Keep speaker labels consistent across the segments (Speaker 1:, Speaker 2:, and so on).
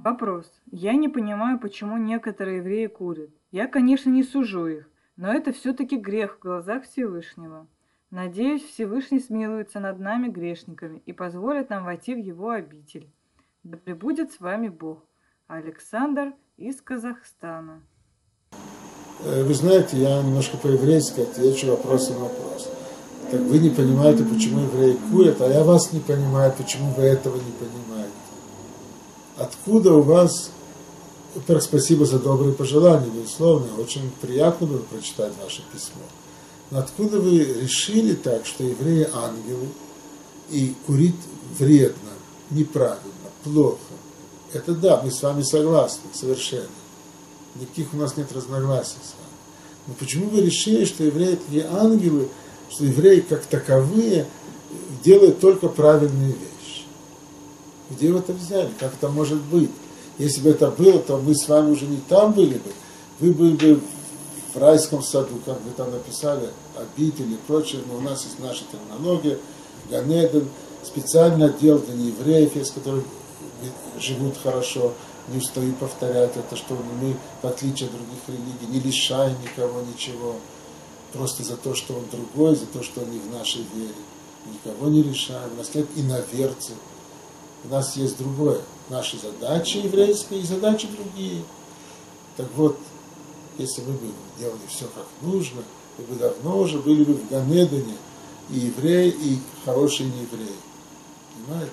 Speaker 1: Вопрос. Я не понимаю, почему некоторые евреи курят. Я, конечно, не сужу их, но это все-таки грех в глазах Всевышнего. Надеюсь, Всевышний смилуется над нами, грешниками, и позволит нам войти в его обитель. Да пребудет с вами Бог. Александр из Казахстана.
Speaker 2: Вы знаете, я немножко по-еврейски отвечу вопросом на вопрос. Так вы не понимаете, почему евреи курят, а я вас не понимаю, почему вы этого не понимаете. Откуда у вас... Во-первых, спасибо за добрые пожелания, безусловно. Очень приятно было прочитать ваше письмо. Но откуда вы решили так, что евреи ангелы, и курить вредно, неправильно, плохо? Это да, мы с вами согласны, совершенно. Никаких у нас нет разногласий с вами. Но почему вы решили, что евреи такие ангелы, что евреи как таковые делают только правильные вещи? Где вы это взяли? Как это может быть? Если бы это было, то мы с вами уже не там были бы. Вы были бы в райском саду, как вы там написали, обитель и прочее. Но у нас есть наша терминология, Ганеден, специальный отдел для неевреев, есть, которые живут хорошо. Не устаю повторять это, что мы, в отличие от других религий, не лишаем никого ничего. Просто за то, что он другой, за то, что он не в нашей вере. Никого не лишаем. У нас нет иноверцев. У нас есть другое. Наши задачи еврейские и задачи другие. Так вот, если мы бы делали все как нужно, мы бы давно уже были бы в Ганедане и евреи, и хорошие неевреи. Понимаете?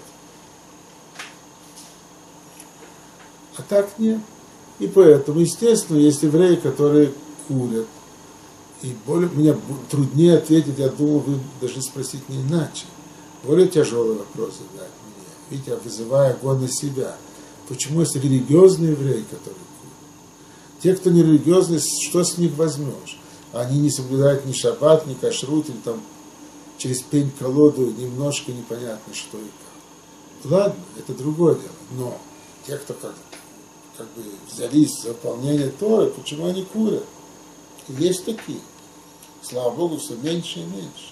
Speaker 2: А так нет. И поэтому, естественно, есть евреи, которые курят. И мне труднее ответить, я думал, вы должны спросить не иначе. Более тяжелый вопрос задать мне. Видите, я вызываю огонь на себя. Почему есть религиозные евреи, которые курят? Те, кто не религиозные, что с них возьмешь? Они не соблюдают ни шаббат, ни кашрут, или там через пень-колоду немножко непонятно что и как. Ладно, это другое дело. Но те, кто как бы взялись за выполнение Торы, почему они курят? Есть такие. Слава Богу, все меньше и меньше.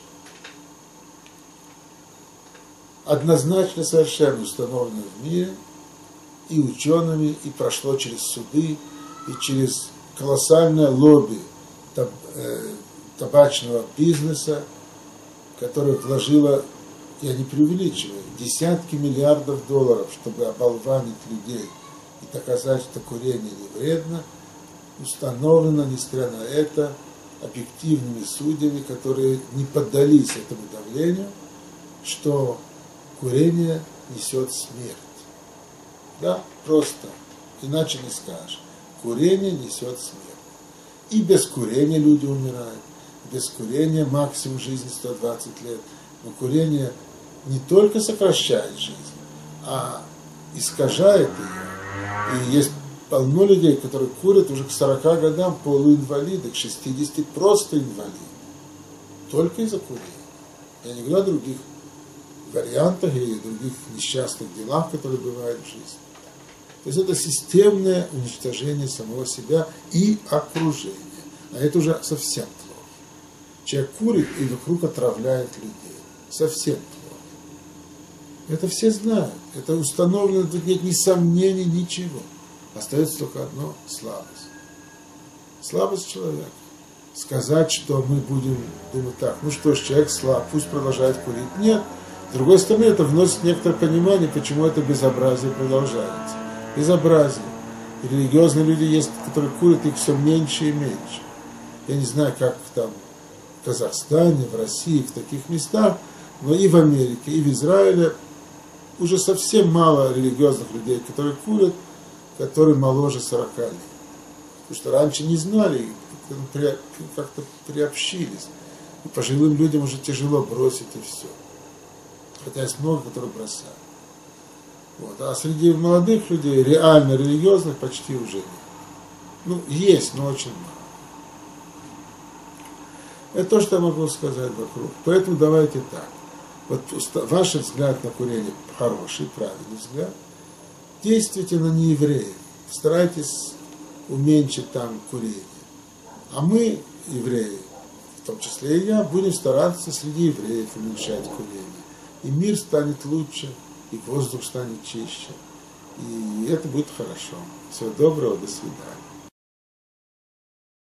Speaker 2: Однозначно совершенно установлено в мире и учеными, и прошло через суды, и через колоссальное лобби табачного бизнеса, которое вложило, я не преувеличиваю, десятки миллиардов долларов, чтобы оболванить людей и доказать, что курение не вредно, установлено, несмотря на это, объективными судьями, которые не поддались этому давлению, что курение несет смерть. Да, просто. Иначе не скажешь. Курение несет смерть. И без курения люди умирают. Без курения максимум жизни 120 лет. Но курение не только сокращает жизнь, а искажает ее. И есть полно людей, которые курят уже к 40 годам, полуинвалиды, к 60 просто инвалиды. Только из-за курения. Я не говорю о других вариантах или других несчастных делах, которые бывают в жизни. То есть это системное уничтожение самого себя и окружения. А это уже совсем плохо. Человек курит и вокруг отравляет людей. Совсем плохо. Это все знают. Это установлено, тут нет ни сомнений, ничего. Остается только одно – слабость. Слабость человека. Сказать, что мы будем думать так, ну что ж, человек слаб, пусть продолжает курить. Нет. С другой стороны, это вносит некоторое понимание, почему это безобразие продолжается. Безобразие. И религиозные люди есть, которые курят, их все меньше и меньше. Я не знаю, как там в Казахстане, в России, в таких местах, но и в Америке, и в Израиле уже совсем мало религиозных людей, которые курят, которые моложе 40 лет. Потому что раньше не знали, как-то приобщились. И пожилым людям уже тяжело бросить и все. Хотя есть много, которые бросают. Вот. А среди молодых людей, реально религиозных, почти уже нет. Ну, есть, но очень мало. Это то, что я могу сказать вокруг. Поэтому давайте так. Вот ваш взгляд на курение хороший, правильный взгляд. Действуйте на неевреев. Старайтесь уменьшить там курение. А мы, евреи, в том числе и я, будем стараться среди евреев уменьшать курение. И мир станет лучше, и воздух станет чище, и это будет хорошо. Всего доброго, до свидания.